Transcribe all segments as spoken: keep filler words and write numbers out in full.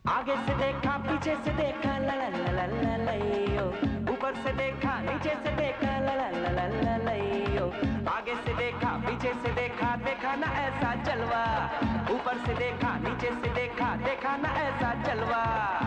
आगे से देखा पीछे से देखा ला ला ला ला ला लैयो, ऊपर से देखा नीचे से देखा ला ला ला ला ला लैयो। आगे से देखा पीछे से देखा देखा ना ऐसा जलवा, ऊपर से देखा नीचे से देखा देखा ना ऐसा जलवा।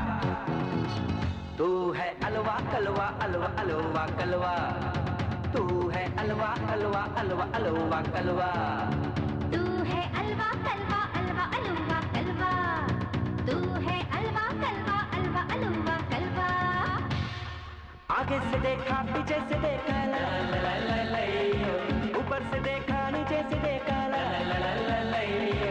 तू है अलवा कलवा अलवा अलवा कलवा, तू है अलवा अलवा अलवा अलवा कलवा। तू है अलवा कलवा अलवा अलवा कलवा, तू है अलवा कलवा अलवा अलवा कलवा। आगे से देखा पीछे से देखा ला ला ला ला लैयो, ऊपर से देखा नीचे से देखा ला ला ला ला लैयो।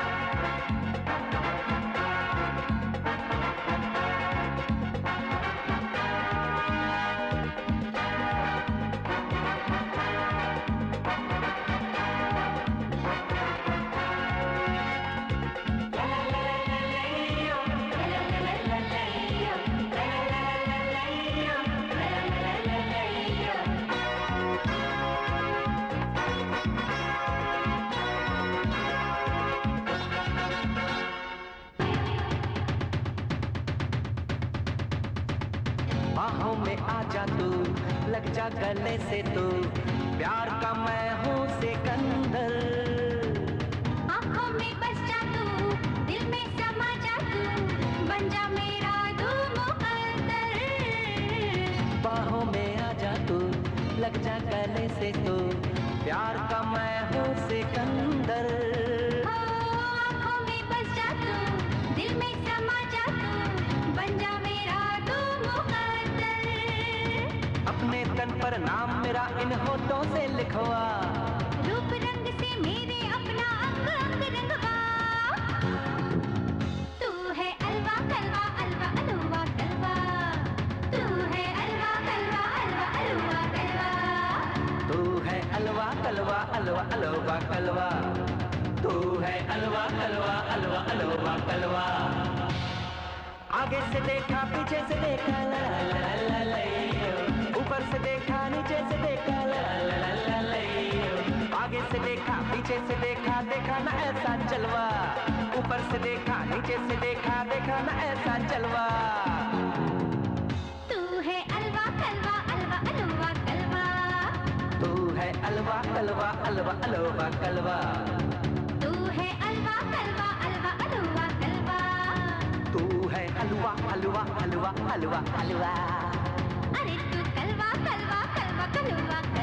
बाहों में आजा तू, लग जा गले से तू, प्यार का मैं हूँ सिकंदर। आँखों में बस जा तू, दिल में समा जा तू, बन जा मेरा तू मुकद्दर। बाहों में आजा तू, लग जा गले से तू, प्यार का मैं हूँ सिकंदर। आँखों में बस जा तू, दिल में समा जा तू, बन जा मेरा तू मुकद्दर। अपने तन पर नाम मेरा इन होठों से लिखवा, रूप रंग से मेरे अपना अंग अंग रंगवा। तू है अलवा कलवा अलवा अलवा कलवा, तू है अलवा कलवा अलवा अलवा कलवा। तू है अलवा कलवा अलवा अलवा कलवा, तू है अलवा कलवा अलवा अलवा कलवा। आगे से देखा पीछे से देखा ला ला ला ला लैयो, ऊपर से देखा नीचे से देखा ला ला ला ला लैयो। आगे से देखा पीछे से देखा देखा ना ऐसा जलवा, ऊपर से देखा नीचे से देखा देखा ना ऐसा जलवा। तू है अलवा कलवा अलवा अलवा कलवा, तू है अलवा कलवा अलवा अलवा कलवा, तू है अलवा कलवा अलवा अलवा कलवा। तू है हलवा हलवा हलवा हलवा हलवा। अरे तू कलवा कलवा कलवा कलवा कलवा।